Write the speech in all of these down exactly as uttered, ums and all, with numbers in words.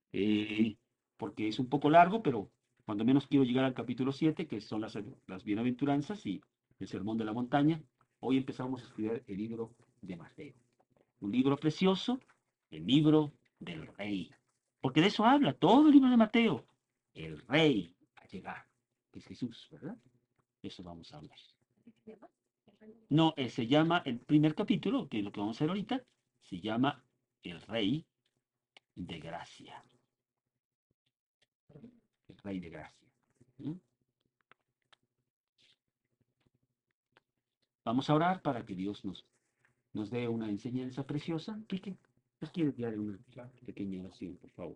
eh, porque es un poco largo, pero cuando menos quiero llegar al capítulo siete, que son las, las bienaventuranzas y el sermón de la montaña. Hoy empezamos a estudiar el libro de Mateo. Un libro precioso, el libro del rey. Porque de eso habla todo el libro de Mateo. El rey a llegar, que es Jesús, ¿verdad? De eso vamos a hablar. No, eh, se llama, el primer capítulo, que es lo que vamos a hacer ahorita, se llama El Rey de Gracia. El Rey de Gracia. ¿Mm? Vamos a orar para que Dios nos, nos dé una enseñanza preciosa. Quique, ¿nos quieres dar una pequeña oración, por favor?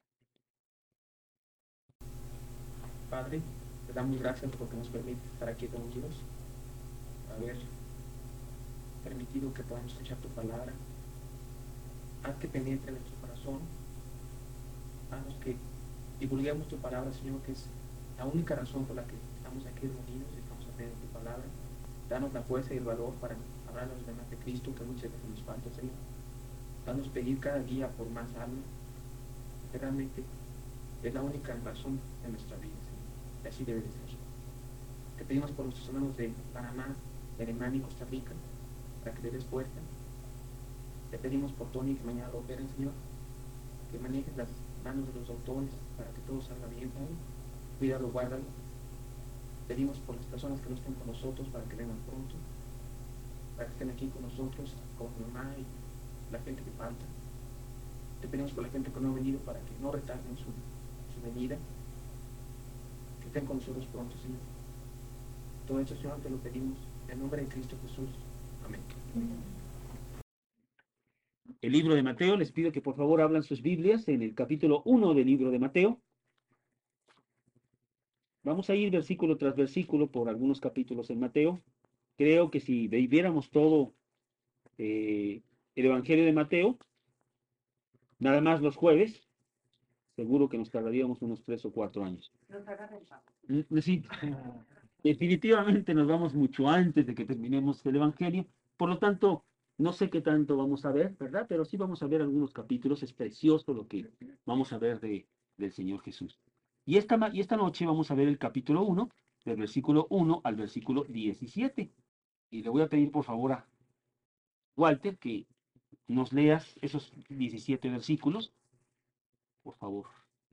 Padre, te damos gracias porque nos permite estar aquí reunidos, haber permitido que podamos escuchar tu palabra. Haz que penetre en nuestro corazón, haznos que divulguemos tu palabra, Señor, que es la única razón por la que estamos aquí reunidos y estamos aprendiendo tu palabra. Danos la fuerza y el valor para hablar a los demás de Cristo, que muchas veces nos falta, Señor. Danos pedir cada día por más alma, que realmente es la única razón de nuestra vida, Señor. Y así debe de ser. Te pedimos por nuestros hermanos de Panamá, de Alemania y Costa Rica, para que le des fuerza. Te pedimos por Tony, que mañana lo operen, Señor, que manejes las manos de los doctores para que todo salga bien, Padre. Cuídalo, guárdalo. Pedimos por las personas que no estén con nosotros para que vengan pronto, para que estén aquí con nosotros, con mi mamá y la gente que falta. Te pedimos por la gente que no ha venido para que no retarden su, su venida, que estén con nosotros pronto, Señor. Todo esto, Señor, te lo pedimos en nombre de Cristo Jesús. Amén. El libro de Mateo, les pido que por favor abran sus Biblias en el capítulo uno del libro de Mateo. Vamos a ir versículo tras versículo por algunos capítulos en Mateo. Creo que si viéramos todo eh, el Evangelio de Mateo, nada más los jueves, seguro que nos tardaríamos unos tres o cuatro años. Mm, Sí, definitivamente nos vamos mucho antes de que terminemos el Evangelio. Por lo tanto, no sé qué tanto vamos a ver, ¿verdad? Pero sí vamos a ver algunos capítulos. Es precioso lo que vamos a ver de, del Señor Jesús. Y esta, ma- y esta noche vamos a ver el capítulo uno, del versículo uno al versículo diecisiete. Y le voy a pedir por favor a Walter que nos leas esos diecisiete versículos, por favor.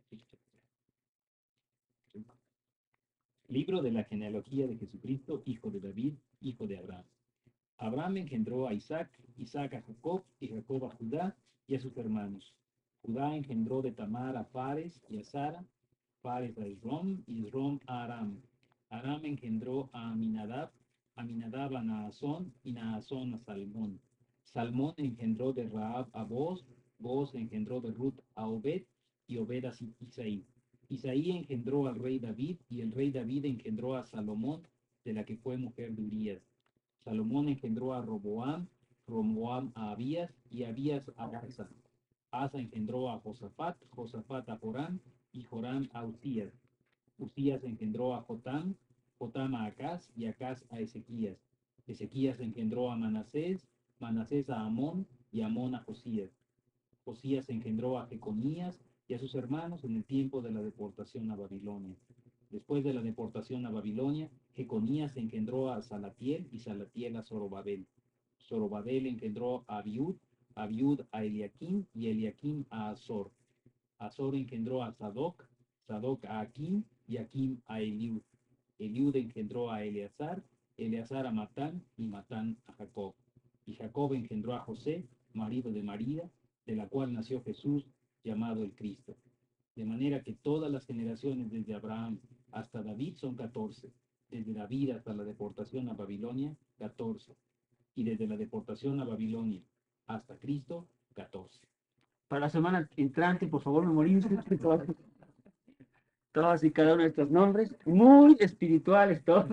Libro de la genealogía de Jesucristo, hijo de David, hijo de Abraham. Abraham engendró a Isaac, Isaac a Jacob, y Jacob a Judá y a sus hermanos. Judá engendró de Tamar a Fares y a Sara, Fares a Esrom y Esrom a Aram. Aram engendró a Aminadab, Aminadab a Naasón y Naasón a Salmón. Salmón engendró de Raab a Boz, Boz engendró de Ruth a Obed y Obed a Isaí. Isaí engendró al rey David y el rey David engendró a Salomón, de la que fue mujer de Urías. Salomón engendró a Roboam, Roboam a Abías y Abías a Asa. Asa engendró a Josafat, Josafat a Joram y Joram a Usías. Usías engendró a Jotam, Jotam a Acaz y Acaz a Ezequías. Ezequías engendró a Manasés, Manasés a Amón y Amón a Josías. Josías engendró a Jeconías y a sus hermanos en el tiempo de la deportación a Babilonia. Después de la deportación a Babilonia, Jeconías engendró a Salatiel y Salatiel a Zorobabel. Zorobabel engendró a Abiud, Abiud a Eliakim y Eliakim a Azor. Azor engendró a Sadoc, Sadoc a Akim y Akim a Eliud. Eliud engendró a Eleazar, Eleazar a Matán y Matán a Jacob. Y Jacob engendró a José, marido de María, de la cual nació Jesús, llamado el Cristo. De manera que todas las generaciones desde Abraham hasta David son catorce, desde David hasta la deportación a Babilonia, catorce, y desde la deportación a Babilonia hasta Cristo, catorce. Para la semana entrante, por favor, memorícense todas, todas y cada uno de estos nombres, muy espirituales todos.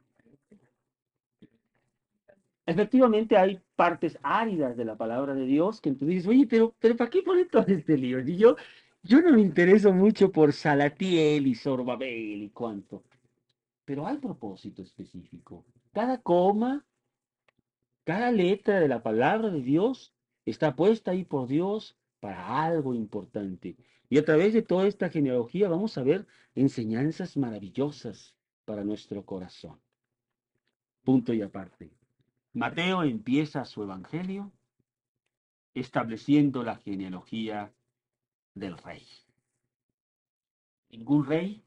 Efectivamente hay partes áridas de la palabra de Dios que tú dices, oye, pero, pero ¿para qué poner todo este lío? Y yo, yo no me intereso mucho por Salatiel y Zorobabel y cuánto, pero hay propósito específico. Cada coma, cada letra de la palabra de Dios está puesta ahí por Dios para algo importante. Y a través de toda esta genealogía vamos a ver enseñanzas maravillosas para nuestro corazón. Punto y aparte. Mateo empieza su evangelio estableciendo la genealogía del rey. Ningún rey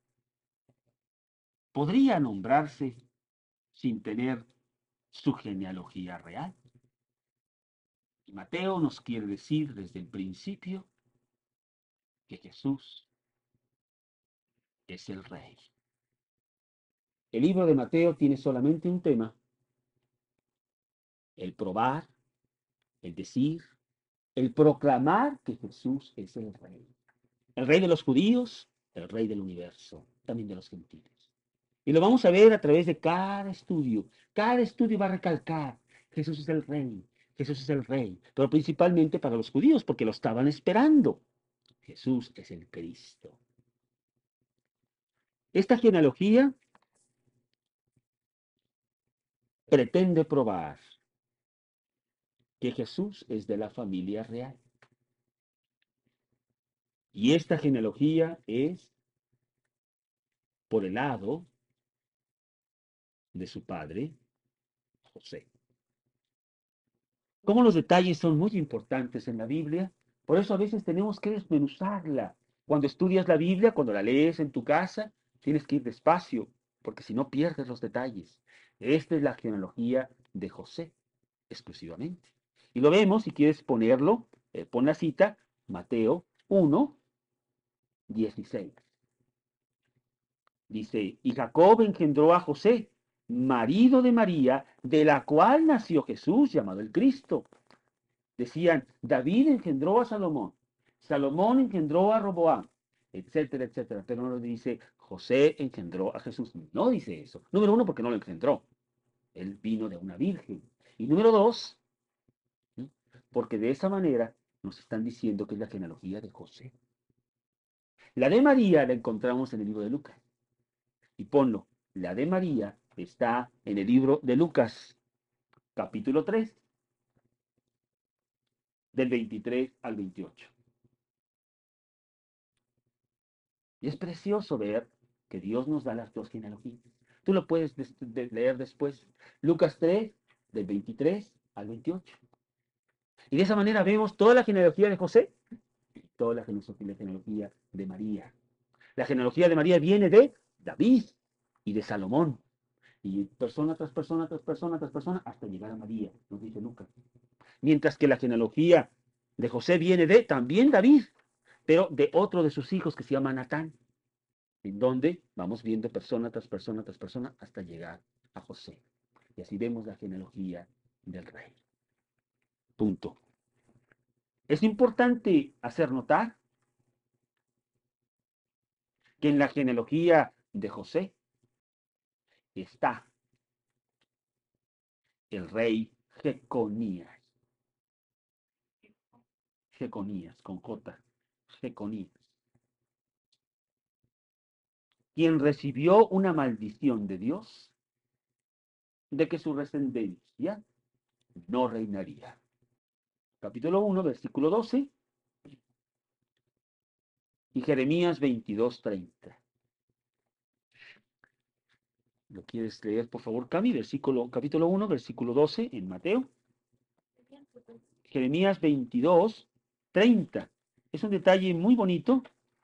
podría nombrarse sin tener su genealogía real. Y Mateo nos quiere decir desde el principio que Jesús es el rey. El libro de Mateo tiene solamente un tema: el probar, el decir, el proclamar que Jesús es el rey. El rey de los judíos, el rey del universo, también de los gentiles. Y lo vamos a ver a través de cada estudio. Cada estudio va a recalcar: Jesús es el rey, Jesús es el rey. Pero principalmente para los judíos, porque lo estaban esperando. Jesús es el Cristo. Esta genealogía pretende probar que Jesús es de la familia real. Y esta genealogía es por el lado de su padre, José. Como los detalles son muy importantes en la Biblia, por eso a veces tenemos que desmenuzarla. Cuando estudias la Biblia, cuando la lees en tu casa, tienes que ir despacio, porque si no pierdes los detalles. Esta es la genealogía de José, exclusivamente. Y lo vemos, si quieres ponerlo, eh, pon la cita, Mateo uno, dieciséis. Dice: y Jacob engendró a José, marido de María, de la cual nació Jesús, llamado el Cristo. Decían: David engendró a Salomón, Salomón engendró a Roboam, etcétera, etcétera. Pero no dice José engendró a Jesús. No dice eso. Número uno, porque no lo engendró. Él vino de una virgen. Y número dos, porque de esa manera nos están diciendo que es la genealogía de José. La de María la encontramos en el libro de Lucas. Y ponlo, la de María está en el libro de Lucas, capítulo tres, del veintitrés al veintiocho. Y es precioso ver que Dios nos da las dos genealogías. Tú lo puedes des de leer después. Lucas tres, del veintitrés al veintiocho. Y de esa manera vemos toda la genealogía de José y toda la genealogía de María. La genealogía de María viene de David y de Salomón. Y persona tras persona, tras persona, tras persona, hasta llegar a María, nos dice Lucas. Mientras que la genealogía de José viene de también David, pero de otro de sus hijos que se llama Natán, en donde vamos viendo persona tras persona tras persona hasta llegar a José. Y así vemos la genealogía del rey. Punto. Es importante hacer notar que en la genealogía de José está el rey Jeconías. Jeconías, con J. Jeconías. Quien recibió una maldición de Dios de que su descendencia no reinaría. Capítulo uno, versículo doce. Y Jeremías veintidós, treinta. ¿Lo quieres leer, por favor, Cami? Versículo, capítulo uno, versículo doce, en Mateo. Jeremías veintidós, treinta. Es un detalle muy bonito.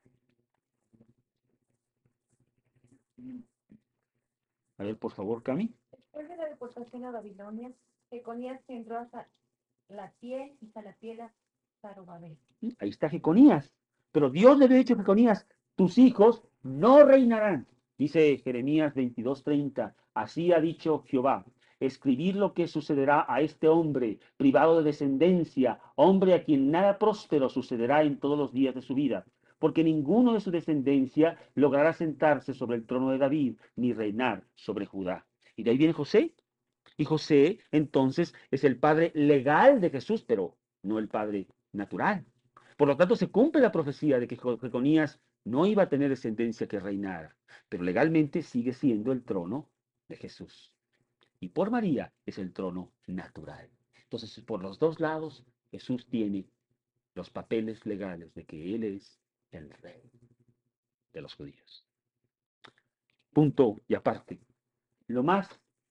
A ver, por favor, Cami. Después de la deportación a Babilonia, Jeconías entró a Salatiel y Salatiel a Zarubabel. Ahí está Jeconías. Pero Dios le había dicho a Jeconías: tus hijos no reinarán. Dice Jeremías veintidós, treinta. Así ha dicho Jehová: escribir lo que sucederá a este hombre privado de descendencia, hombre a quien nada próspero sucederá en todos los días de su vida, porque ninguno de su descendencia logrará sentarse sobre el trono de David, ni reinar sobre Judá. Y de ahí viene José. Y José, entonces, es el padre legal de Jesús, pero no el padre natural. Por lo tanto, se cumple la profecía de que Jeconías no iba a tener descendencia que reinara, pero legalmente sigue siendo el trono de Jesús. Y por María es el trono natural. Entonces, por los dos lados, Jesús tiene los papeles legales de que Él es el rey de los judíos. Punto y aparte. Lo más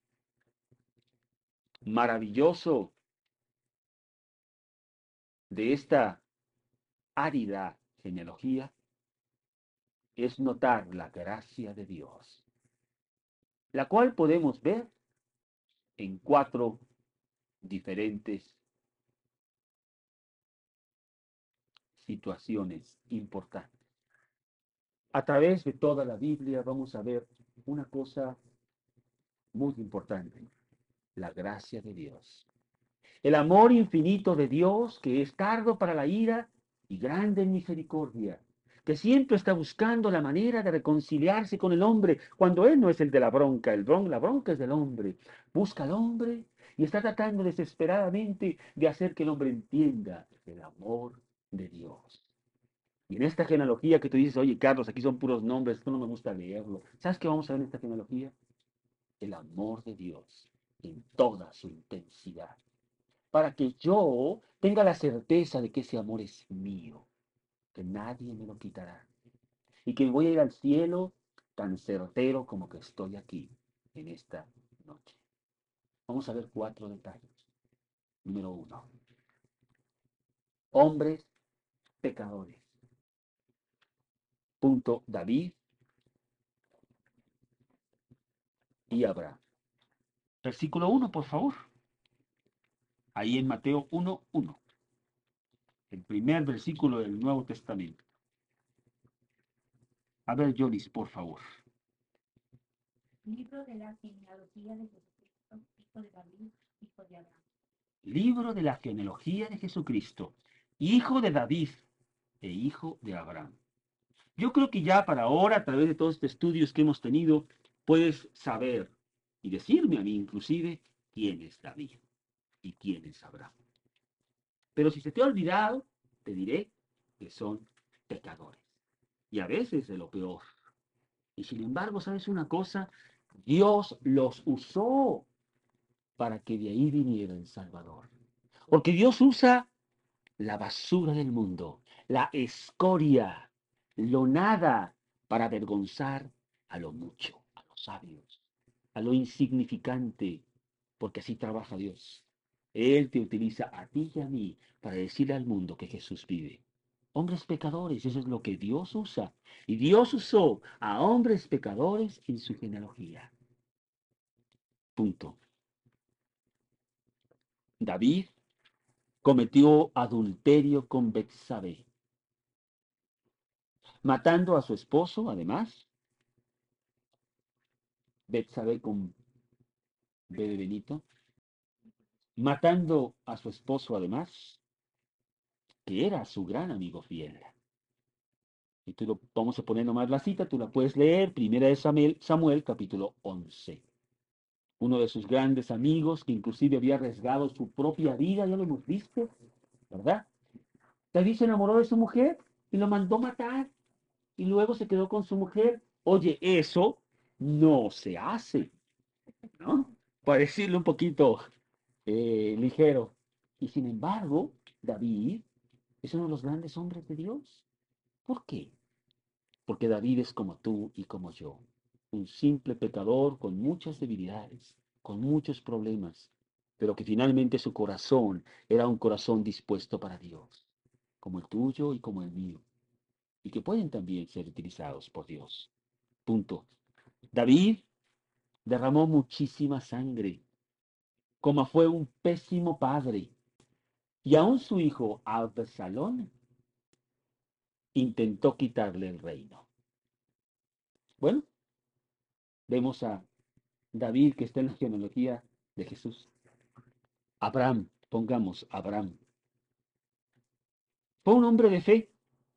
maravilloso de esta árida genealogía es notar la gracia de Dios, la cual podemos ver en cuatro diferentes situaciones importantes. A través de toda la Biblia vamos a ver una cosa muy importante, la gracia de Dios. El amor infinito de Dios, que es tardo para la ira y grande en misericordia, que siempre está buscando la manera de reconciliarse con el hombre, cuando Él no es el de la bronca, el bron, la bronca es del hombre. Busca al hombre y está tratando desesperadamente de hacer que el hombre entienda el amor de Dios. Y en esta genealogía que tú dices, oye, Carlos, aquí son puros nombres, esto no me gusta leerlo. ¿Sabes qué vamos a ver en esta genealogía? El amor de Dios en toda su intensidad, para que yo tenga la certeza de que ese amor es mío, que nadie me lo quitará, y que voy a ir al cielo tan certero como que estoy aquí en esta noche. Vamos a ver cuatro detalles. Número uno, hombres pecadores. Punto, David y Abraham. Versículo uno, por favor. Ahí en Mateo uno, uno. El primer versículo del Nuevo Testamento. A ver, Jolis, por favor. Libro de la genealogía de Jesucristo, hijo de David, hijo de Abraham. Libro de la genealogía de Jesucristo, hijo de David e hijo de Abraham. Yo creo que ya para ahora, a través de todos estos estudios que hemos tenido, puedes saber y decirme a mí inclusive quién es David y quién es Abraham. Pero si se te ha olvidado, te diré que son pecadores. Y a veces de lo peor. Y sin embargo, ¿sabes una cosa? Dios los usó para que de ahí viniera el Salvador. Porque Dios usa la basura del mundo, la escoria, lo nada, para avergonzar a lo mucho, a los sabios, a lo insignificante, porque así trabaja Dios. Él te utiliza a ti y a mí para decirle al mundo que Jesús vive. Hombres pecadores, eso es lo que Dios usa. Y Dios usó a hombres pecadores en su genealogía. Punto. David cometió adulterio con Betsabé, matando a su esposo, además, Betsabé con B de Benito, matando a su esposo, además, que era su gran amigo fiel. Y tú lo vamos a poner nomás la cita, tú la puedes leer, primera de Samuel, Samuel, capítulo once. Uno de sus grandes amigos, que inclusive había arriesgado su propia vida, ya lo hemos visto, ¿verdad? David se enamoró de su mujer y lo mandó matar. Y luego se quedó con su mujer. Oye, eso no se hace, ¿no? Para decirlo un poquito eh, ligero. Y sin embargo, David es uno de los grandes hombres de Dios. ¿Por qué? Porque David es como tú y como yo, un simple pecador con muchas debilidades, con muchos problemas, pero que finalmente su corazón era un corazón dispuesto para Dios, como el tuyo y como el mío, y que pueden también ser utilizados por Dios. Punto. David derramó muchísima sangre, como fue un pésimo padre, y aún su hijo Absalón intentó quitarle el reino. Bueno, vemos a David, que está en la genealogía de Jesús. Abraham, pongamos Abraham. Fue un hombre de fe,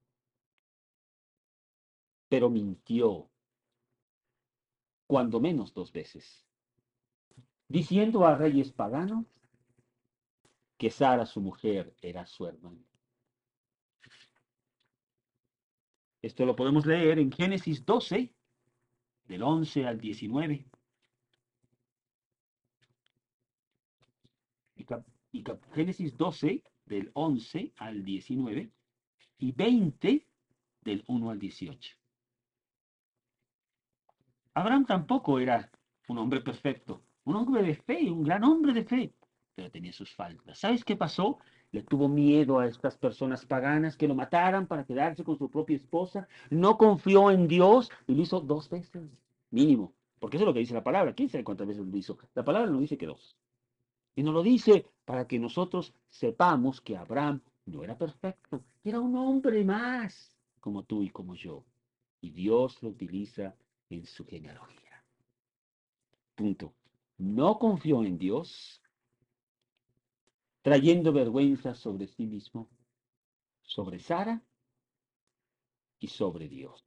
pero mintió, cuando menos dos veces, diciendo a reyes paganos que Sara, su mujer, era su hermana. Esto lo podemos leer en Génesis doce, del once al diecinueve. Y, cap, y cap, Génesis doce, del once al diecinueve y veinte del uno al dieciocho. Abraham tampoco era un hombre perfecto, un hombre de fe, un gran hombre de fe, pero tenía sus faltas. ¿Sabes qué pasó? Le tuvo miedo a estas personas paganas que lo mataran para quedarse con su propia esposa. No confió en Dios y lo hizo dos veces, mínimo. Porque eso es lo que dice la palabra. ¿Quién sabe cuántas veces lo hizo? La palabra no dice que dos. Y nos lo dice para que nosotros sepamos que Abraham no era perfecto. Era un hombre más, como tú y como yo. Y Dios lo utiliza en su genealogía. Punto. No confió en Dios, trayendo vergüenza sobre sí mismo, sobre Sara y sobre Dios.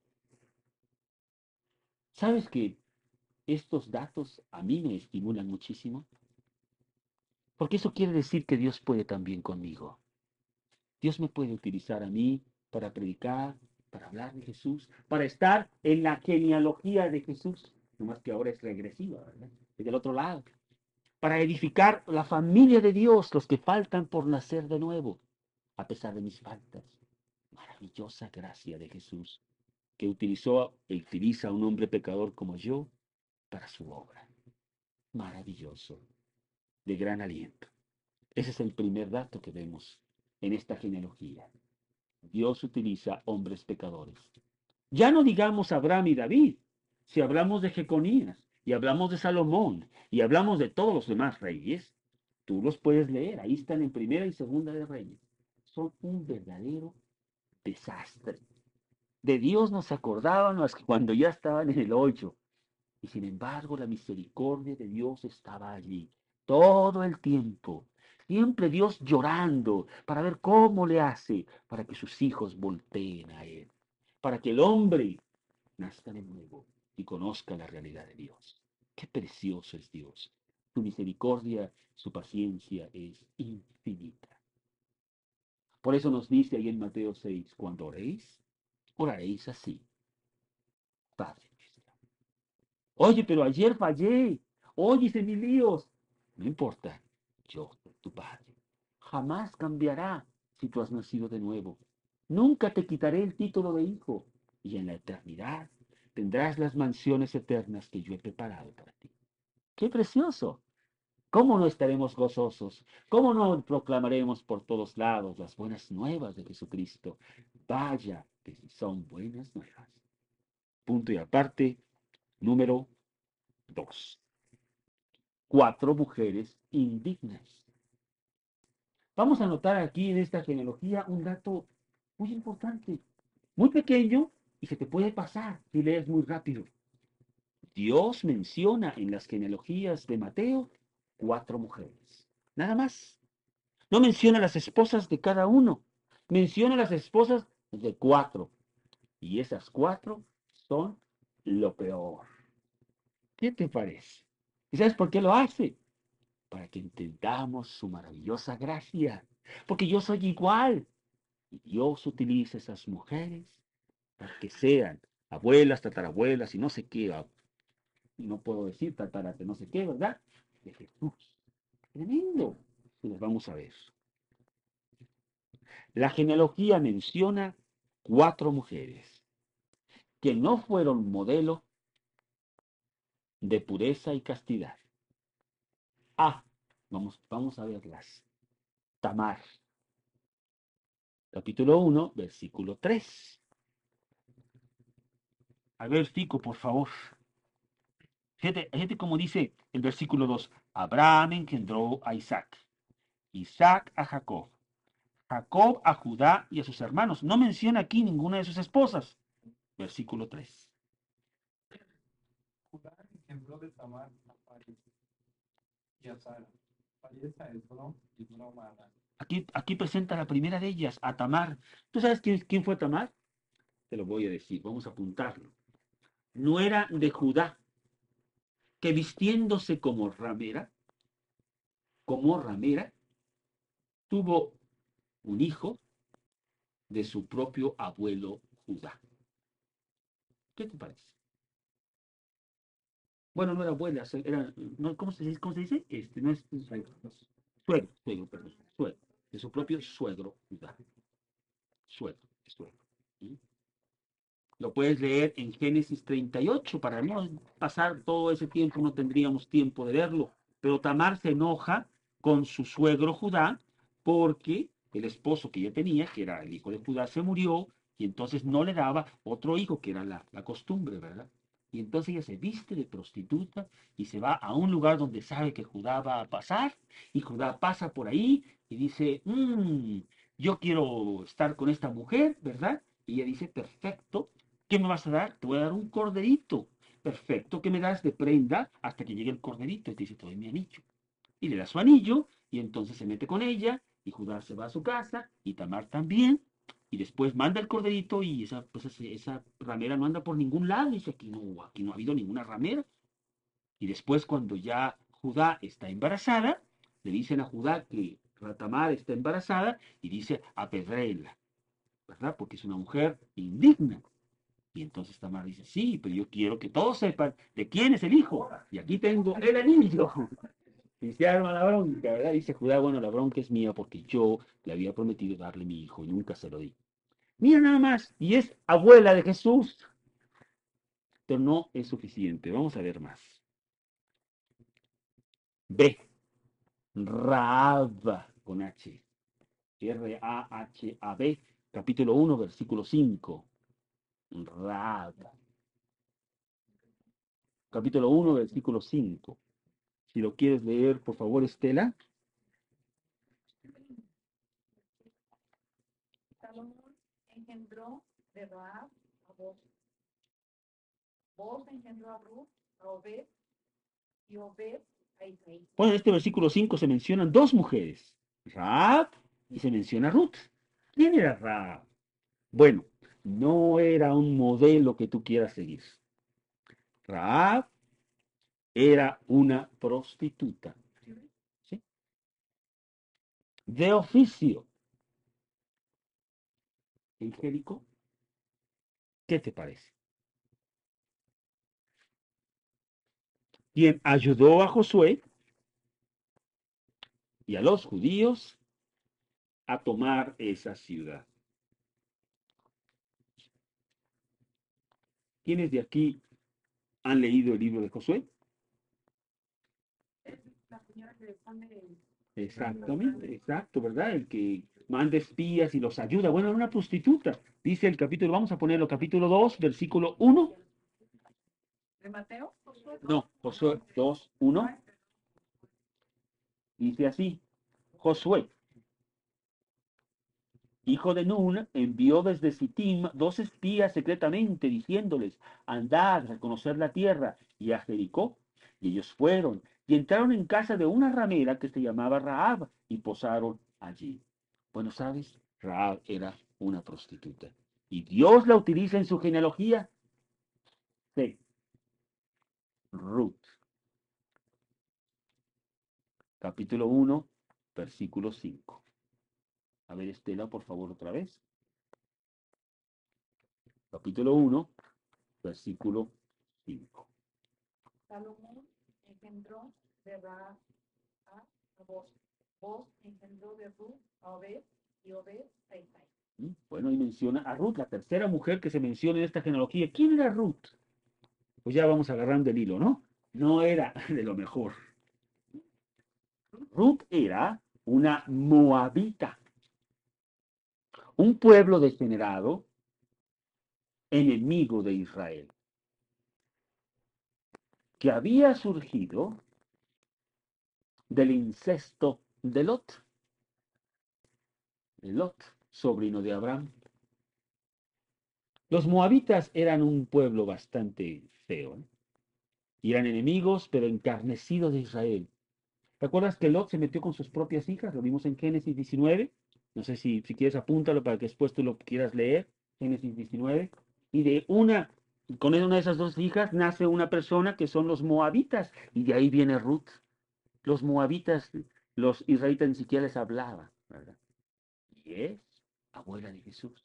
¿Sabes que estos datos a mí me estimulan muchísimo? Porque eso quiere decir que Dios puede también conmigo. Dios me puede utilizar a mí para predicar, para hablar de Jesús, para estar en la genealogía de Jesús, nomás que ahora es regresiva, ¿verdad? Es del otro lado. Para edificar la familia de Dios, los que faltan por nacer de nuevo, a pesar de mis faltas. Maravillosa gracia de Jesús, que utilizó e utiliza a un hombre pecador como yo para su obra. Maravilloso, de gran aliento. Ese es el primer dato que vemos en esta genealogía. Dios utiliza hombres pecadores. Ya no digamos Abraham y David, si hablamos de Jeconías, y hablamos de Salomón, y hablamos de todos los demás reyes, tú los puedes leer, ahí están en Primera y Segunda de Reyes. Son un verdadero desastre. De Dios nos acordábamos cuando ya estaban en el hoyo, y sin embargo la misericordia de Dios estaba allí, todo el tiempo. Siempre Dios llorando para ver cómo le hace para que sus hijos volteen a Él, para que el hombre nazca de nuevo y conozca la realidad de Dios. Qué precioso es Dios. Su misericordia, su paciencia es infinita. Por eso nos dice ahí en Mateo seis, cuando oréis, oraréis así. Padre nuestro. Oye, pero ayer fallé. Oye, hice mil líos. No importa. Yo soy tu Padre. Jamás cambiará si tú has nacido de nuevo. Nunca te quitaré el título de hijo. Y en la eternidad tendrás las mansiones eternas que yo he preparado para ti. ¡Qué precioso! ¿Cómo no estaremos gozosos? ¿Cómo no proclamaremos por todos lados las buenas nuevas de Jesucristo? Vaya que si son buenas nuevas. Punto y aparte, número dos. Cuatro mujeres indignas. Vamos a notar aquí en esta genealogía un dato muy importante, muy pequeño y se te puede pasar si lees muy rápido. Dios menciona en las genealogías de Mateo cuatro mujeres. Nada más. No menciona las esposas de cada uno. Menciona las esposas de cuatro. Y esas cuatro son lo peor. ¿Qué te parece? ¿Y sabes por qué lo hace? Para que entendamos su maravillosa gracia. Porque yo soy igual. Y Dios utiliza esas mujeres para que sean abuelas, tatarabuelas y no sé qué. No puedo decir tatara, no sé qué, ¿verdad? De Jesús. Tremendo. Y los vamos a ver. La genealogía menciona cuatro mujeres que no fueron modelo de pureza y castidad. Ah, vamos, vamos a verlas. Tamar, capítulo uno, versículo tres. A ver, Fico, por favor. Fíjate, fíjate cómo dice el versículo dos. Abraham engendró a Isaac, Isaac a Jacob, Jacob a Judá y a sus hermanos. No menciona aquí ninguna de sus esposas. Versículo tres. Judá engendró de Tamar a Fares y a Sara. Fares a Esrom y Esrom a Adán. Aquí, aquí presenta la primera de ellas, a Tamar. ¿Tú sabes quién, quién fue Tamar? Te lo voy a decir, vamos a apuntarlo. No era de Judá, que vistiéndose como ramera, como ramera, tuvo un hijo de su propio abuelo Judá. ¿Qué te parece? Bueno, no era abuela, era, no, ¿cómo, se, ¿cómo se dice? Este, no es, es suegro, suegro, perdón, suegro. de su propio suegro Judá. Suegro, suegro. ¿Sí? Lo puedes leer en Génesis treinta y ocho, para no pasar todo ese tiempo, no tendríamos tiempo de verlo. Pero Tamar se enoja con su suegro Judá porque el esposo que ella tenía, que era el hijo de Judá, se murió y entonces no le daba otro hijo, que era la, la costumbre, ¿verdad? Y entonces ella se viste de prostituta y se va a un lugar donde sabe que Judá va a pasar y Judá pasa por ahí y dice, mmm, yo quiero estar con esta mujer, ¿verdad? Y ella dice, perfecto. ¿Qué me vas a dar? Te voy a dar un corderito. Perfecto, ¿qué me das de prenda hasta que llegue el corderito? Y te dice, te doy mi anillo. Y le da su anillo, y entonces se mete con ella, y Judá se va a su casa, y Tamar también, y después manda el corderito, y esa, pues esa, esa ramera no anda por ningún lado, dice, aquí no, aquí no ha habido ninguna ramera. Y después, cuando ya Judá está embarazada, le dicen a Judá que Tamar está embarazada, y dice, apedréela, ¿verdad? Porque es una mujer indigna. Y entonces Tamar dice, sí, pero yo quiero que todos sepan de quién es el hijo. Y aquí tengo el anillo. Y se arma la bronca, ¿verdad? Dice Judá, bueno, la bronca es mía porque yo le había prometido darle mi hijo y nunca se lo di. Mira nada más, y es abuela de Jesús. Pero no es suficiente. Vamos a ver más. B. Raab, con H. R A H A B, capítulo uno, versículo cinco. Raab. Capítulo uno, versículo cinco. Si lo quieres leer, por favor, Estela. Salomón engendró de Raab a Boz. Boz engendró a Ruth, a Obed, y Obed a Isaí. Bueno, en este versículo cinco se mencionan dos mujeres, Raab y se menciona Ruth. ¿Quién era Raab? Bueno, no era un modelo que tú quieras seguir. Raab era una prostituta, ¿sí? De oficio. Angélico, ¿qué te parece? Quien ayudó a Josué y a los judíos a tomar esa ciudad. ¿Quiénes de aquí han leído el libro de Josué? Es la señora que le pone Exactamente, exacto, ¿verdad? El que manda espías y los ayuda. Bueno, era una prostituta. Dice el capítulo, vamos a ponerlo, capítulo dos, versículo uno. de Mateo. No, Josué dos, uno. Dice así, Josué, hijo de Nun, envió desde Sittim dos espías secretamente, diciéndoles, andad a reconocer la tierra y a Jericó. Y ellos fueron y entraron en casa de una ramera que se llamaba Raab y posaron allí. Bueno, ¿sabes? Raab era una prostituta. Y Dios la utiliza en su genealogía. C. Ruth, capítulo uno, versículo cinco. A ver, Estela, por favor, otra vez. Capítulo uno, versículo cinco. Salomón engendró de Raab a Boz. Boz engendró de Ruth a Obed, y Obed a Isaí. ¿Mm? Bueno, y menciona a Ruth, la tercera mujer que se menciona en esta genealogía. ¿Quién era Ruth? Pues ya vamos agarrando el hilo, ¿no? No era de lo mejor. Ruth era una moabita, un pueblo degenerado, enemigo de Israel, que había surgido del incesto de Lot, de Lot, sobrino de Abraham. Los moabitas eran un pueblo bastante feo, ¿eh? Y eran enemigos, pero encarnecidos de Israel. ¿Te acuerdas que Lot se metió con sus propias hijas? Lo vimos en Génesis diecinueve. No sé si, si quieres apúntalo para que después tú lo quieras leer. Génesis diecinueve. Y de una, con una de esas dos hijas nace una persona que son los moabitas. Y de ahí viene Ruth. Los moabitas, los israelitas ni siquiera les hablaban, ¿verdad? Y es abuela de Jesús.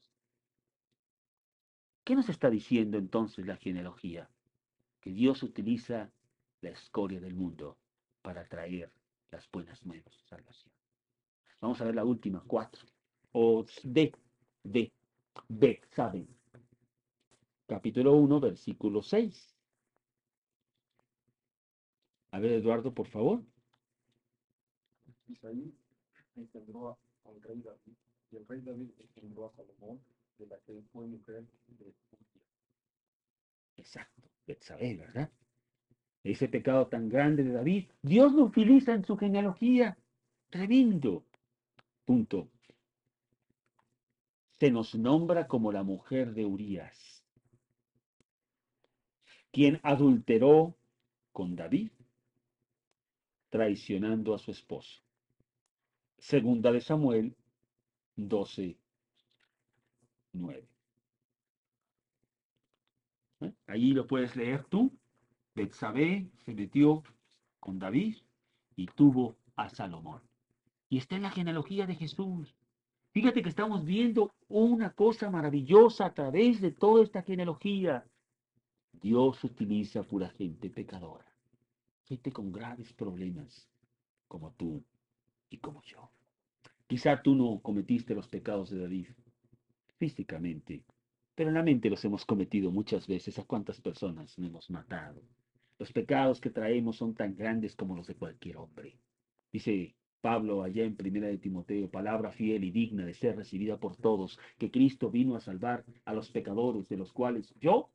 ¿Qué nos está diciendo entonces la genealogía? Que Dios utiliza la escoria del mundo para traer las buenas nuevas de salvación. Vamos a ver la última, cuatro. O D, D, B, ¿saben? Capítulo uno, versículo seis. A ver, Eduardo, por favor. Isaí engendró a- al rey David, y el rey David engendró a Salomón, de la que fue mujer de Uría. Exacto, Betsabé, ¿verdad? Ese pecado tan grande de David, Dios lo utiliza en su genealogía. Tremendo. Punto. Se nos nombra como la mujer de Urías, quien adulteró con David, traicionando a su esposo. Segunda de Samuel doce, nueve. ¿Eh? Ahí lo puedes leer tú. Betsabé se metió con David y tuvo a Salomón. Y está en la genealogía de Jesús. Fíjate que estamos viendo una cosa maravillosa a través de toda esta genealogía. Dios utiliza pura gente pecadora, gente con graves problemas, como tú y como yo. Quizá tú no cometiste los pecados de David físicamente, pero en la mente los hemos cometido muchas veces. ¿A cuántas personas no hemos matado? Los pecados que traemos son tan grandes como los de cualquier hombre. Dice Pablo allá en Primera de Timoteo, palabra fiel y digna de ser recibida por todos, que Cristo vino a salvar a los pecadores, de los cuales yo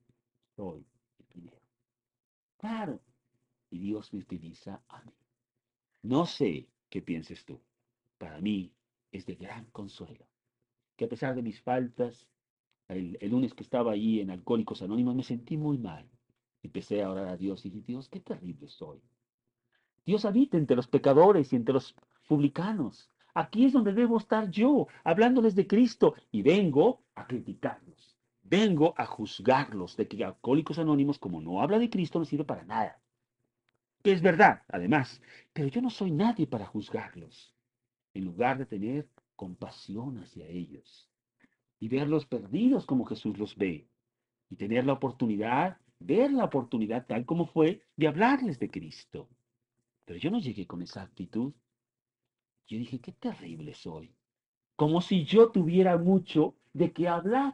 soy el primero. Claro, y Dios me utiliza a mí. No sé qué pienses tú. Para mí es de gran consuelo que a pesar de mis faltas, el, el lunes que estaba allí en Alcohólicos Anónimos me sentí muy mal. Empecé a orar a Dios y dije, Dios, qué terrible soy. Dios habita entre los pecadores y entre los publicanos. Aquí es donde debo estar yo, hablándoles de Cristo, y vengo a criticarlos. Vengo a juzgarlos de que Alcohólicos Anónimos, como no habla de Cristo, no sirve para nada. Que es verdad, además, pero yo no soy nadie para juzgarlos. En lugar de tener compasión hacia ellos y verlos perdidos como Jesús los ve, y tener la oportunidad, ver la oportunidad tal como fue, de hablarles de Cristo. Pero yo no llegué con esa actitud. Yo dije, qué terrible soy. Como si yo tuviera mucho de qué hablar.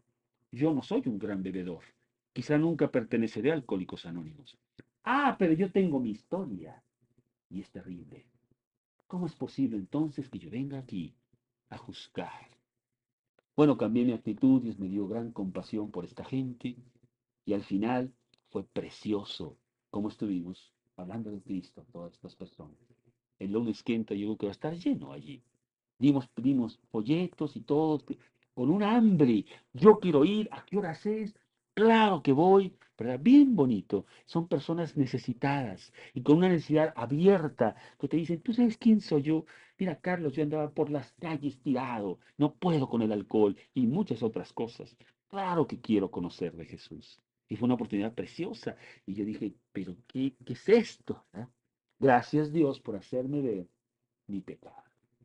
Yo no soy un gran bebedor. Quizá nunca perteneceré a Alcohólicos Anónimos. Ah, pero yo tengo mi historia. Y es terrible. ¿Cómo es posible entonces que yo venga aquí a juzgar? Bueno, cambié mi actitud, Dios me dio gran compasión por esta gente y al final fue precioso cómo estuvimos hablando de Cristo a todas estas personas. El lunes que entra yo creo que va a estar lleno allí. Dimos, dimos folletos y todo, con un hambre. Yo quiero ir, ¿a qué horas es? Claro que voy, ¿verdad? Bien bonito. Son personas necesitadas y con una necesidad abierta que te dicen, ¿tú sabes quién soy yo? Mira, Carlos, yo andaba por las calles tirado, no puedo con el alcohol y muchas otras cosas. Claro que quiero conocer de Jesús. Y fue una oportunidad preciosa. Y yo dije, ¿pero qué, qué es esto? ¿verdad? Gracias Dios por hacerme ver mi pecado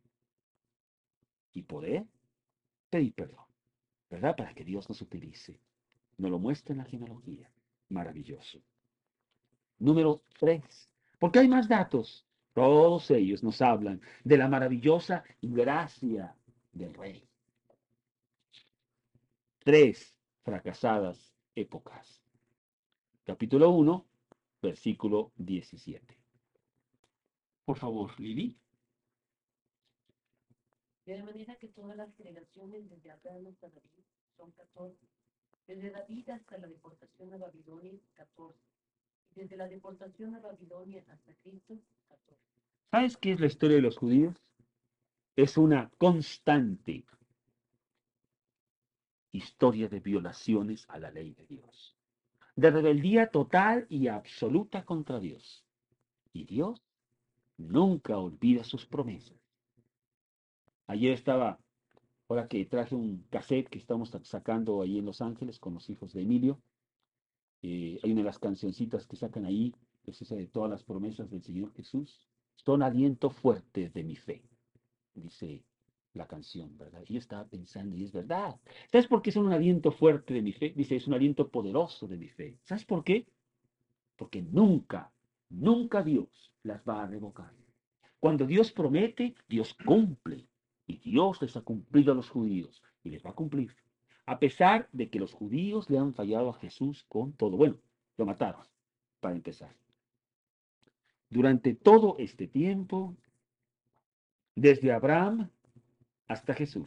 y poder pedir perdón, ¿verdad? Para que Dios nos utilice. Nos lo muestra en la genealogía. Maravilloso. Número tres. Porque hay más datos. Todos ellos nos hablan de la maravillosa gracia del rey. Tres fracasadas épocas. Capítulo uno, versículo diecisiete. Por favor, Lili. De la manera que todas las generaciones desde Abraham hasta David son catorce. Desde David hasta la deportación a Babilonia, catorce. Y desde la deportación a Babilonia hasta Cristo, catorce. ¿Sabes qué es la historia de los judíos? Es una constante historia de violaciones a la ley de Dios, de rebeldía total y absoluta contra Dios. Y Dios nunca olvida sus promesas. Ayer estaba, ahora que traje un cassette que estamos sacando ahí en Los Ángeles con los hijos de Emilio, eh, hay una de las cancioncitas que sacan ahí, es esa de todas las promesas del Señor Jesús, son aliento fuerte de mi fe, dice la canción, ¿verdad? Y yo estaba pensando, y es verdad. ¿Sabes por qué son un aliento fuerte de mi fe? Dice, es un aliento poderoso de mi fe. ¿Sabes por qué? Porque nunca, nunca Dios las va a revocar. Cuando Dios promete, Dios cumple. Y Dios les ha cumplido a los judíos y les va a cumplir. A pesar de que los judíos le han fallado a Jesús con todo. Bueno, lo mataron, para empezar. Durante todo este tiempo, desde Abraham hasta Jesús,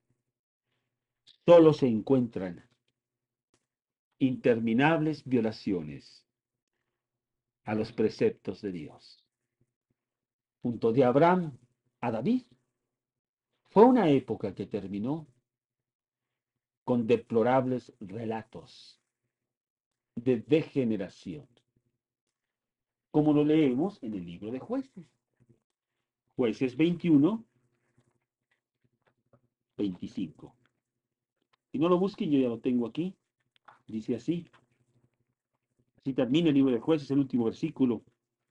solo se encuentran interminables violaciones a los preceptos de Dios. Junto de Abraham a David, fue una época que terminó con deplorables relatos de degeneración, como lo leemos en el libro de Jueces. Jueces veintiuno, veinticinco. Si no lo busquen, yo ya lo tengo aquí. Dice así. Así termina el libro de Jueces, el último versículo.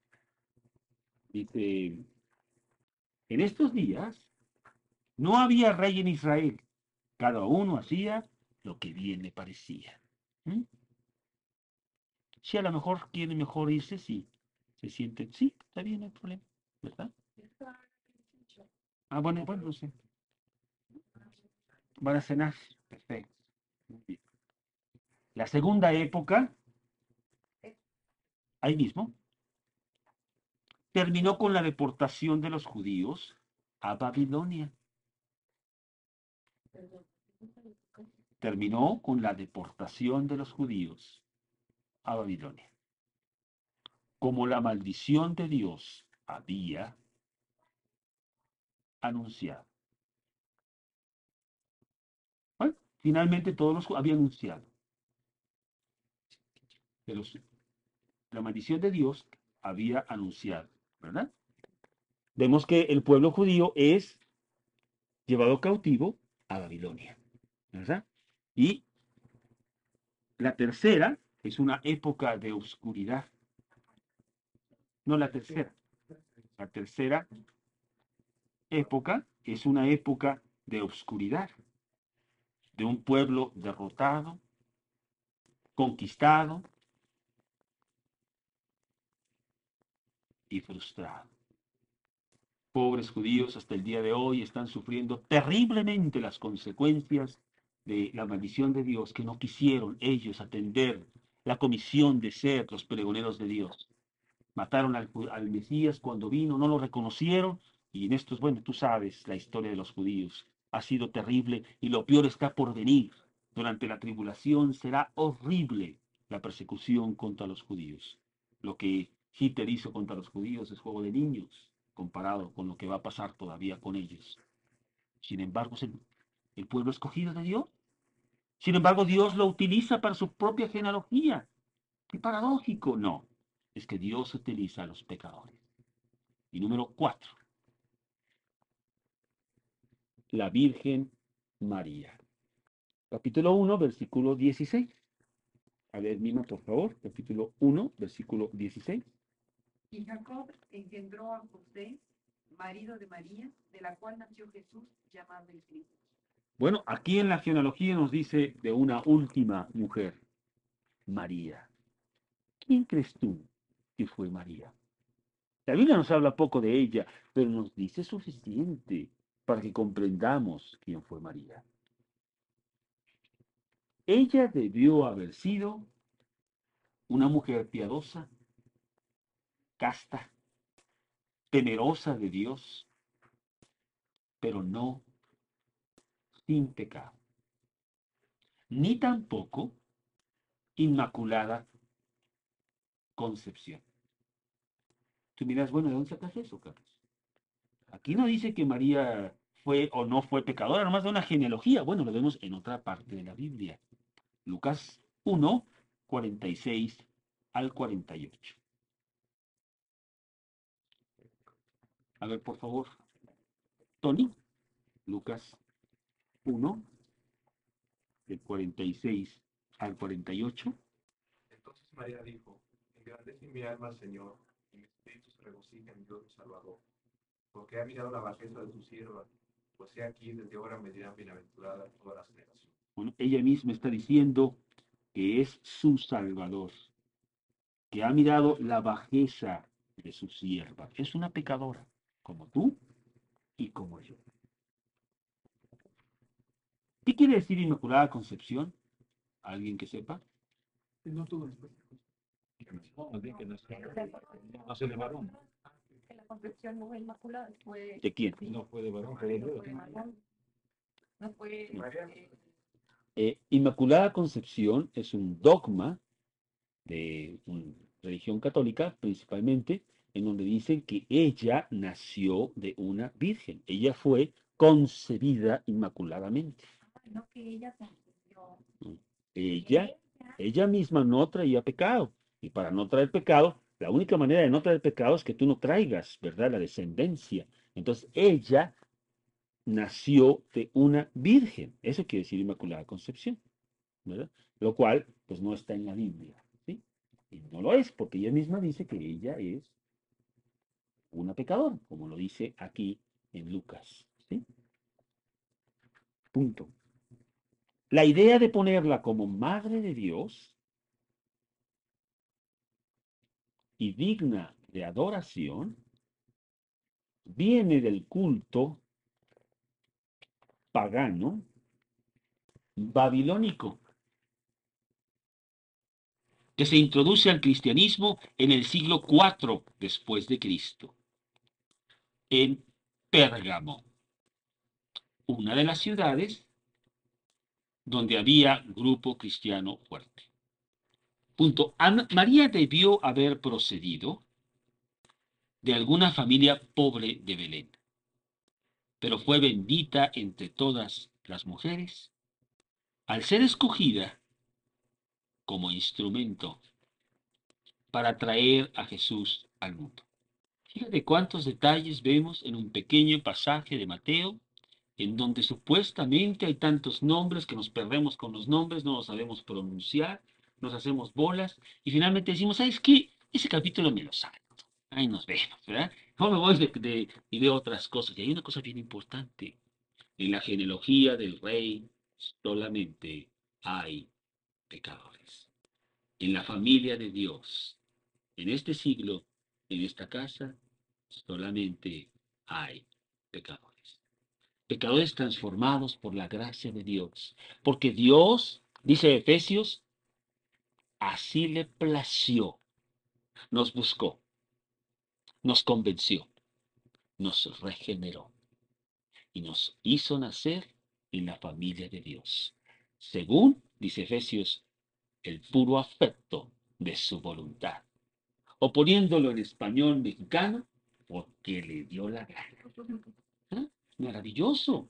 Dice, en estos días no había rey en Israel. Cada uno hacía lo que bien le parecía. ¿Mm? Si a lo mejor quiere mejor irse, sí. Se siente, sí, está bien, no hay problema. ¿Verdad? Ah, bueno, bueno, no sé. Van a cenar. Perfecto. Muy bien. La segunda época, ahí mismo, terminó con la deportación de los judíos a Babilonia. Terminó con la deportación de los judíos a Babilonia. Como la maldición de Dios había anunciado. Bueno, finalmente todos los había anunciado. De los, la maldición de Dios había anunciado, ¿verdad? Vemos que el pueblo judío es llevado cautivo a Babilonia, ¿verdad? Y la tercera es una época de oscuridad. No la tercera. La tercera época es una época de oscuridad, de un pueblo derrotado, conquistado y frustrado. Pobres judíos hasta el día de hoy están sufriendo terriblemente las consecuencias de la maldición de Dios, que no quisieron ellos atender la comisión de ser los pregoneros de Dios. Mataron al, al Mesías cuando vino, no lo reconocieron, y en estos, bueno, tú sabes la historia de los judíos. Ha sido terrible y lo peor está por venir. Durante la tribulación será horrible la persecución contra los judíos. Lo que Hitler hizo contra los judíos es juego de niños, comparado con lo que va a pasar todavía con ellos. Sin embargo, es el, el pueblo escogido de Dios. Sin embargo, Dios lo utiliza para su propia genealogía. Qué paradójico, no. Es que Dios utiliza a los pecadores. Y número cuatro. La Virgen María. Capítulo uno, versículo dieciséis. A ver, Mima, por favor. Capítulo uno, versículo dieciséis. Y Jacob engendró a José, marido de María, de la cual nació Jesús, llamado el Cristo. Bueno, aquí en la genealogía nos dice de una última mujer, María. ¿Quién crees tú que fue María? La Biblia nos habla poco de ella, pero nos dice suficiente para que comprendamos quién fue María. Ella debió haber sido una mujer piadosa, casta, temerosa de Dios, pero no sin pecado, ni tampoco inmaculada concepción. Tú miras, bueno, ¿de dónde sacas eso, Carlos? Aquí no dice que María fue o no fue pecadora, nomás de una genealogía. Bueno, lo vemos en otra parte de la Biblia. Lucas uno, cuarenta y seis al cuarenta y ocho. A ver, por favor, Tony, Lucas uno, del cuarenta y seis al cuarenta y ocho. Entonces María dijo, engrandece mi alma al Señor, y mi espíritu se regocija en Dios mi Salvador, porque ha mirado la bajeza de tu sierva, pues he aquí desde ahora me dirán bienaventurada todas las generaciones. Bueno, ella misma está diciendo que es su Salvador, que ha mirado la bajeza de su sierva. Es una pecadora, como tú y como yo. ¿Qué quiere decir Inmaculada Concepción? ¿Alguien que sepa? No tuvo después. No, más bien que no es- no se de varón. Que la concepción no fue inmaculada, fue, ¿De quién? No fue de varón, fue de no Dios. fue varón, no fue, María. eh, Eh, Inmaculada Concepción es un dogma de una religión católica, principalmente, en donde dicen que ella nació de una virgen. Ella fue concebida inmaculadamente. no que ella concebió. Ella, ella misma no traía pecado. Y para no traer pecado, la única manera de no traer pecado es que tú no traigas, ¿verdad?, la descendencia. Entonces, ella nació de una virgen. Eso quiere decir Inmaculada Concepción, ¿verdad? Lo cual, pues, no está en la Biblia, ¿sí? Y no lo es, porque ella misma dice que ella es una pecadora, como lo dice aquí en Lucas, ¿sí? Punto. La idea de ponerla como Madre de Dios y digna de adoración viene del culto pagano babilónico que se introduce al cristianismo en el siglo cuatro después de Cristo, en Pérgamo, una de las ciudades donde había grupo cristiano fuerte. Punto. Ana- María debió haber procedido de alguna familia pobre de Belén, pero fue bendita entre todas las mujeres al ser escogida como instrumento para traer a Jesús al mundo. Fíjate cuántos detalles vemos en un pequeño pasaje de Mateo, en donde supuestamente hay tantos nombres que nos perdemos con los nombres, no los sabemos pronunciar, nos hacemos bolas y finalmente decimos, ¿sabes qué? Ese capítulo me lo salto. Ahí nos vemos, ¿verdad? No me voy de, de, y de otras cosas. Y hay una cosa bien importante. En la genealogía del rey solamente hay pecadores. En la familia de Dios, en este siglo, en esta casa, solamente hay pecadores. Pecadores transformados por la gracia de Dios. Porque Dios, dice Efesios, así le plació, nos buscó, nos convenció, nos regeneró y nos hizo nacer en la familia de Dios. Según, dice Efesios, el puro afecto de su voluntad. O poniéndolo en español mexicano, porque le dio la gana. ¿Eh? Maravilloso.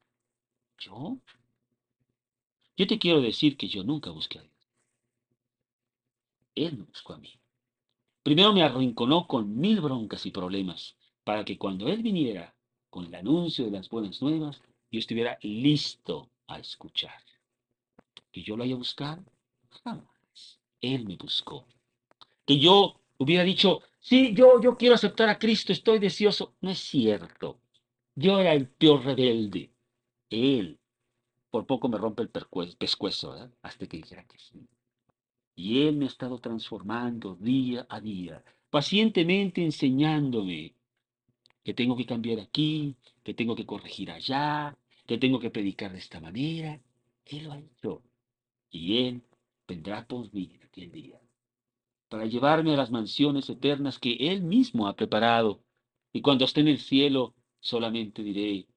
Yo, yo te quiero decir que yo nunca busqué a Dios. Él me buscó a mí. Primero me arrinconó con mil broncas y problemas, para que cuando Él viniera con el anuncio de las buenas nuevas, yo estuviera listo a escuchar. Que yo lo haya buscado, jamás. Él me buscó. Que yo hubiera dicho, sí, yo, yo quiero aceptar a Cristo, estoy deseoso. No es cierto. Yo era el peor rebelde. Él, por poco me rompe el percue- pescuezo, ¿verdad? Hasta que dijera que sí. Y Él me ha estado transformando día a día, pacientemente enseñándome que tengo que cambiar aquí, que tengo que corregir allá, que tengo que predicar de esta manera. Él lo ha hecho. Y Él vendrá por mí en aquel día, para llevarme a las mansiones eternas que Él mismo ha preparado. Y cuando esté en el cielo, solamente diré,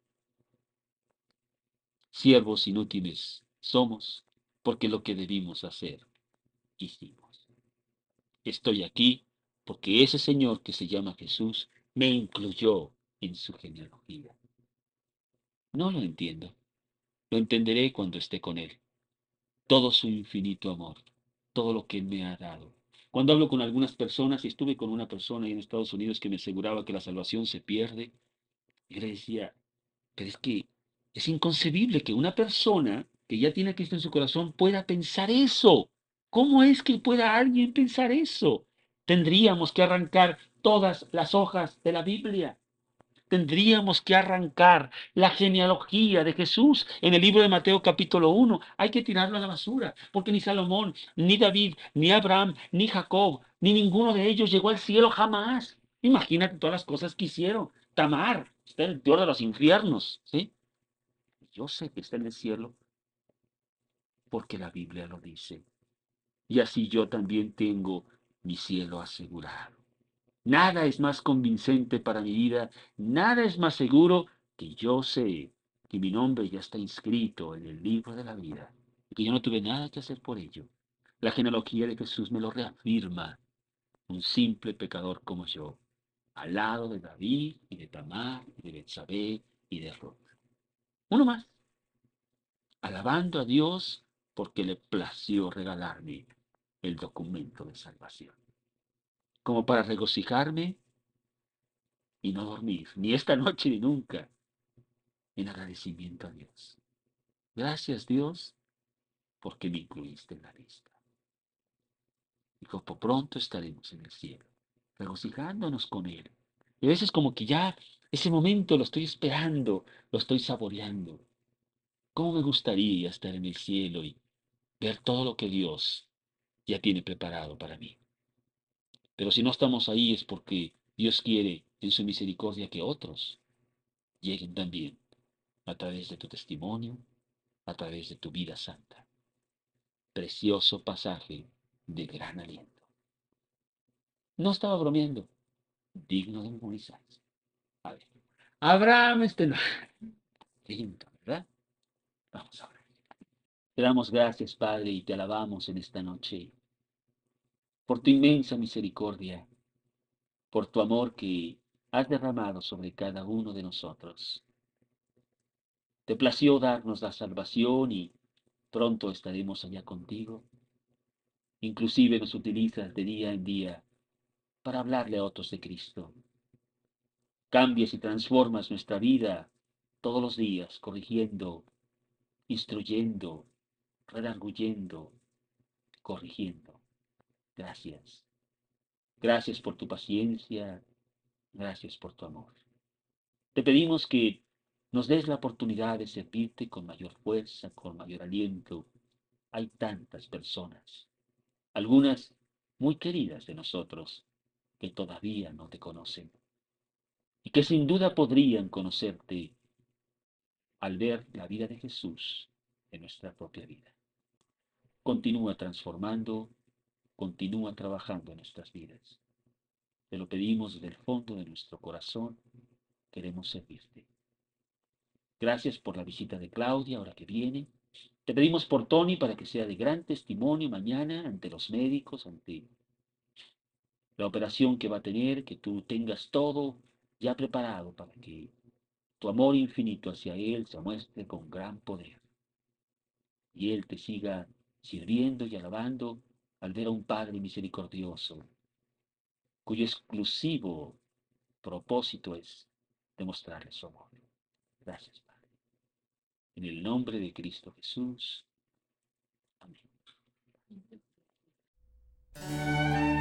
siervos inútiles somos, porque lo que debimos hacer, hicimos. Estoy aquí porque ese Señor que se llama Jesús me incluyó en su genealogía. No lo entiendo. Lo entenderé cuando esté con Él. Todo su infinito amor, todo lo que Él me ha dado. Cuando hablo con algunas personas, y estuve con una persona en Estados Unidos que me aseguraba que la salvación se pierde, yo le decía, pero es que es inconcebible que una persona que ya tiene a Cristo en su corazón pueda pensar eso. ¿Cómo es que pueda alguien pensar eso? Tendríamos que arrancar todas las hojas de la Biblia. Tendríamos que arrancar la genealogía de Jesús en el libro de Mateo capítulo uno. Hay que tirarlo a la basura, porque ni Salomón, ni David, ni Abraham, ni Jacob, ni ninguno de ellos llegó al cielo jamás. Imagínate todas las cosas que hicieron. Tamar está en el peor de los infiernos, ¿sí? Yo sé que está en el cielo porque la Biblia lo dice. Y así yo también tengo mi cielo asegurado. Nada es más convincente para mi vida, nada es más seguro que yo sé que mi nombre ya está inscrito en el libro de la vida y que yo no tuve nada que hacer por ello. La genealogía de Jesús me lo reafirma, un simple pecador como yo, al lado de David y de Tamar y de Betsabé y de Ruth. Uno más, alabando a Dios porque le plació regalarme el documento de salvación, como para regocijarme y no dormir, ni esta noche ni nunca, en agradecimiento a Dios. Gracias, Dios, porque me incluiste en la lista. Y como pronto estaremos en el cielo, regocijándonos con Él. Y a veces como que ya ese momento lo estoy esperando, lo estoy saboreando. ¿Cómo me gustaría estar en el cielo y ver todo lo que Dios ya tiene preparado para mí? Pero si no estamos ahí es porque Dios quiere en su misericordia que otros lleguen también a través de tu testimonio, a través de tu vida santa. Precioso pasaje de gran aliento. No estaba bromeando, digno de memorizarse. A ver, Abraham este no. Lindo, ¿verdad? Vamos a ver. Te damos gracias, Padre, y te alabamos en esta noche por tu inmensa misericordia, por tu amor que has derramado sobre cada uno de nosotros. Te plació darnos la salvación y pronto estaremos allá contigo. Inclusive nos utilizas de día en día para hablarle a otros de Cristo. Cambias y transformas nuestra vida todos los días, corrigiendo, instruyendo, redarguyendo, corrigiendo. Gracias. Gracias por tu paciencia, gracias por tu amor. Te pedimos que nos des la oportunidad de servirte con mayor fuerza, con mayor aliento. Hay tantas personas, algunas muy queridas de nosotros, que todavía no te conocen y que sin duda podrían conocerte al ver la vida de Jesús en nuestra propia vida. Continúa transformando, continúa trabajando en nuestras vidas. Te lo pedimos desde el fondo de nuestro corazón, queremos servirte. Gracias por la visita de Claudia, ahora que viene. Te pedimos por Tony para que sea de gran testimonio mañana ante los médicos, ante la operación que va a tener, que tú tengas todo ya preparado para que tu amor infinito hacia Él se muestre con gran poder. Y Él te siga sirviendo y alabando al ver a un Padre misericordioso, cuyo exclusivo propósito es demostrarle su amor. Gracias, Padre. En el nombre de Cristo Jesús. Amén.